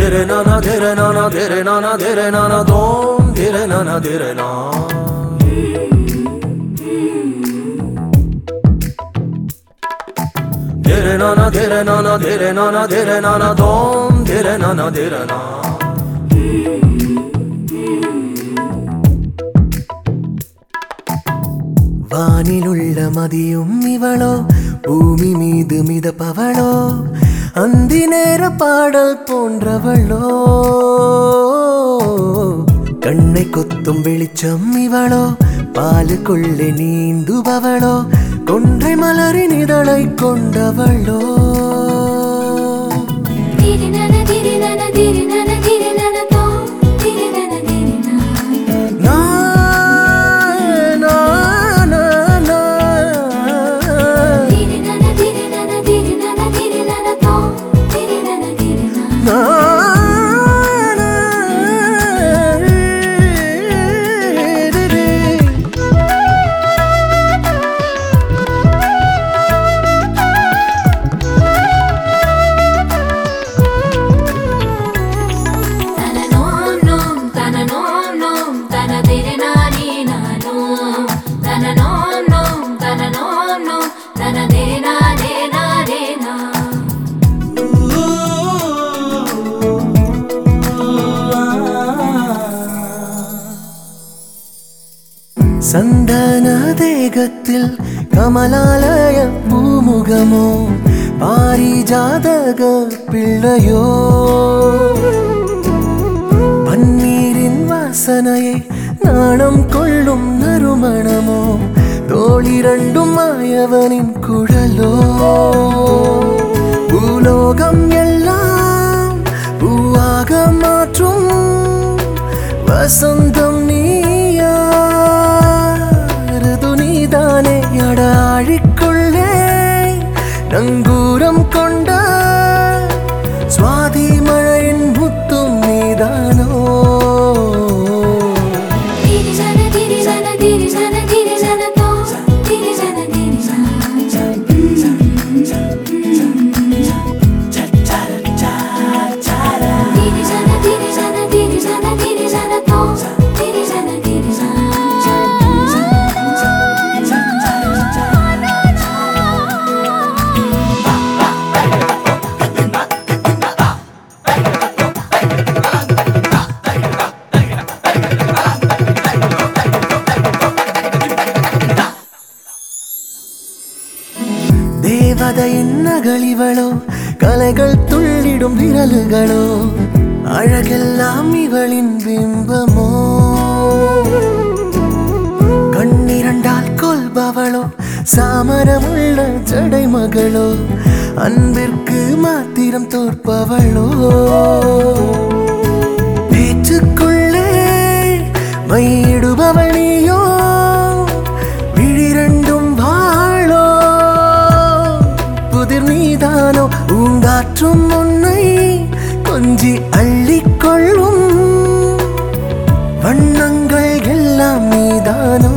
Dere nana dere nana dere nana dere nana dom dere nana dere na. Dere nana dere nana dere nana dere nana dom dere nana dere na. வானிலுள்ள மதியும் இவளோ பூமி மீது மிதப்பவளோ அந்தி நேர பாடல் போன்றவளோ கண்ணை கொத்தும் வெளிச்சம் இவளோ பாலுக்குள்ளே நீந்துபவளோ கொன்றை மலரின் இதழை கொண்டவளோ சந்தன தேகத்தில் கமலாலய பூமுகமோ பாரிஜாதக பிள்ளையோ பன்னீரின் வாசனையை நாணம் கொள்ளும் நறுமணமோ தோளிரண்டும் மாயவனின் குழலோ பூலோகம் எல்லாம் பூவாக மாற்றும் வசந்தம் நீயா நீதானே அடாழிக்குள்ளே நங்கூரம் கொண்ட சுவாதி மழையின் முத்தும் நீதானோ தேவதையின் நகலிவளோ கலைகள் துள்ளிடும் விரல்களோ அழகெல்லாம் இவளின் பிம்பமோ கண்ணிரண்டால் கொல்பவளோ சாமரமுள்ள ஜடை மகளோ அன்பிற்கு மாத்திரம் தோற்பவளோ பேச்சுக்குள்ளே மையிடுபவள் நீயோ விழிரண்டும் வாழோ புதிர் நீதானோ ஊங்காற்றும் உன்னை கொஞ்சி அள்ளிக்கொள்ளும் வண்ணங்கள் எல்லாம் நீதானோ